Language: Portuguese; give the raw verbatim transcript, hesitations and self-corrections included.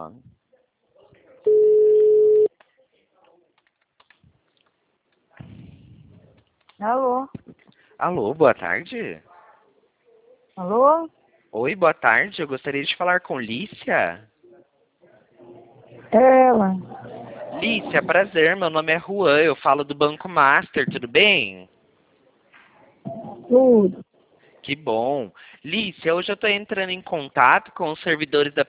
telefone. Alô? Alô, boa tarde. Alô? Oi, boa tarde. Eu gostaria de falar com Lícia. É ela. Lícia, prazer. Meu nome é Juan. Eu falo do Banco Master. Tudo bem? Tudo. Que bom. Lícia, hoje eu estou entrando em contato com os servidores da